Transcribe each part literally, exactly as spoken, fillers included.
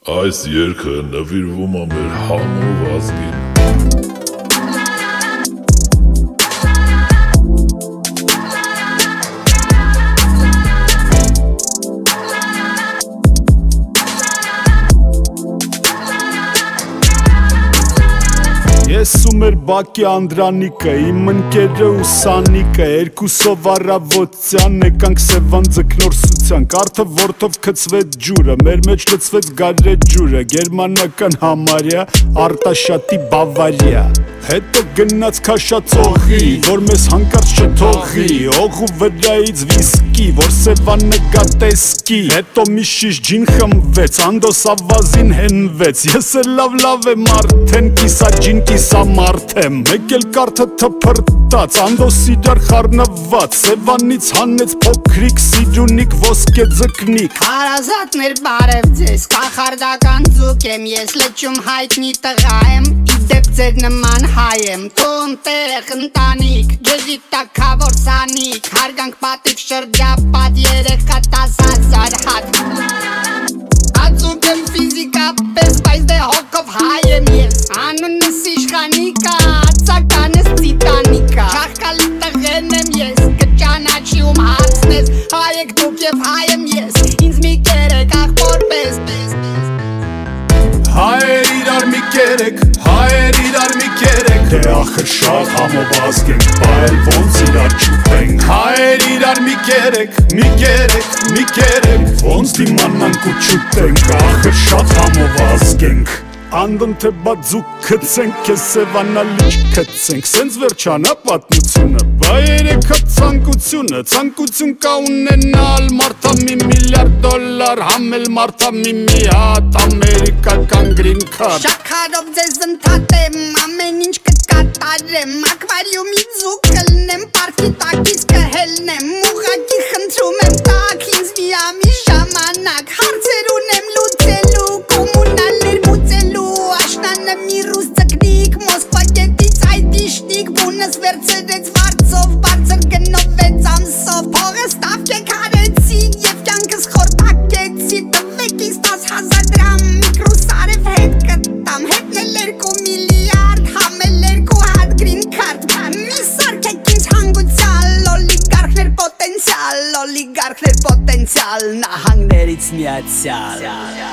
Այս երգը նվիրվում է մեր համով ազգին։ Ես ու մեր բակի Անդրանիկը, իմ ընկերը ու Սանիկը, երկուսով առավոտյան եկանք Սևան ձկնորսության, կարդը որդով գցվեց ջուրը, մեր մեջ լցվեց գարե ջուրը, գերմանական համարյա, Արտաշատի Բավարիա։ Հետո գնաց քաշածողի, որ մեզ հանկարծ չթողի, օղու վրայից վիսկի, որ Սևանը գատեսկի։ Հետո մի շիշ ջին խմվեց, Անդոս ավազին հենվեց, ես էլ լավ լավ եմ արդեն, կիսա ջին կիսա մարդ եմ, մեկ էլ կարդը թփրտած, Անդոս իրար խառնված, Սևանից հանեց փոքրիկ սիրունիկ ոսկե ձկնիկ։ Հարազատներ բարև ձեզ, կախարդական ձուկ եմ, ես լճում հայտնի տղա եմ, իդեպ ձեր նման հայ եմ, տուն տեղ ընտանիք, ջեզի տակավոր սանիք, հարգանք պատիվ շրջապատ, երեխա տաս հազար հատ։ Ածուկ եմ ֆիզիկապես, բայց դե հոգով հայ եմ ես, անունս իշխանիկա, ածականս տիտանիկա, շախկալի տղեն եմ ես, կճանաչի ում հարցնես, հայ եք դուք և հայ եմ ես, ինձ մի կերեք աղբոր պես։ Հայեր իրար մի կերեք, հայեր իրար մի կերեք, դե ախր շատ համով ազգենք, բա էլ ոնց իրար չուտենք։ Հայեր իրար մի կերեք, մի կերեք, մի կերեք, ոնց դիմանանք ու չուտենք, ախր շատ համով ազգենք։ Անդոն թե բաձուկ կծենք, կեզ Սևանալիչ կծենք, սենց վերջանա պատմությունը, բա երեքա ծանկությունը, ծանկություն կա ունենալ, մարդա մի միլիարդ դոլար, համել մարդա մի միատ, ամերիկական գրին քարդ։ Շաքարով ձեզ ընդհատեմ, ամեն ինչ կկատարեմ, ակվարիումի ձուկ կլնեմ, պարքի տակից կհելնեմ, ուղղակի խնդրում եմ տակ, ինձ մի ամի ժամանակ, հարցեր ունեմ լուծելու, կոմունալներ մուծելու, աշնանը մի ռուս ձկնիկ, Մոսկվա գետից այդիշնիկ, բունս վերցրեց վարձով, բարձր գնովեց ամսով, փողը ստավկեք հարեցի և կյանքս խորտակեցի, տվեք ինձ տաս հազար դրամ, միկրուս արև հետ կտամ, հետնել երկու միլիարդ, համել երկու հատ գրին քարդ, մի սարքեք ինձ հանգուցյալ, օլիգարխներ պոտենցիալ, օլիգարխներ պոտենցիալ, նահանգներից միացյալ։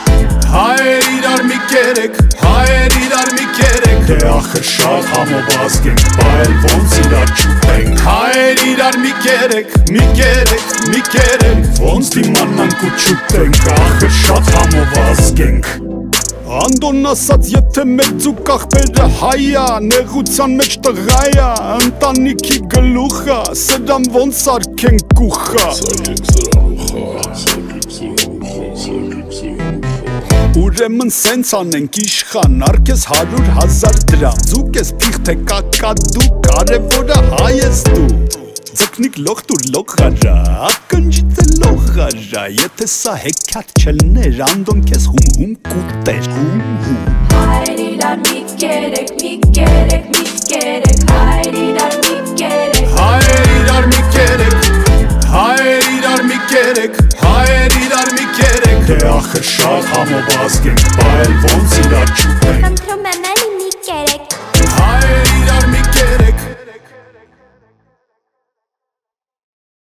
Հայեր իրար մի կերեք, հայեր իրար մի կերեք, դե ախր շատ համով ազգենք, բա էլ ոնց իրար չուտենք։ Հայեր իրար մի կերեք, մի կերեք, մի կերեք, ոնց դիմանանք ու չուտենք, ախր շատ համով ազգենք։ Անդոն ասաց, եթե մեր ձուկ աղբերը հայա, նեղության մեջ տղայա, ընտանիքի գլուխա, սրան ոնց սարքենք կուխա։ Սարքենք սրան ուխա, սարքենք սրան ուխա, սարքենք սրան ուխա։ Ուրեմն սենց անենք իշխան, արկես հարյուր հազար դրամ, ձուկ ես պիղ թե կակադու, կարևորը հայ ես դու։ Ձկնիկ լող տուր լողարա, ակնջիծ է լողարա, եթե սա հեքյատ չլներ, Անդոն կեզ հում հում կուտեր, հում հում։ Հայեր իրար մի կերեք, մի կերեք, մի կերեք, հայեր իրար մի կերեք, Հայեր իրար մի կերեք, հայեր իրար մի կերեք, հայեր իրար մի կերեք, դե ախր շատ համով ազգենք, բա էլ ոնց իրար չուտենք։ խնդրում եմ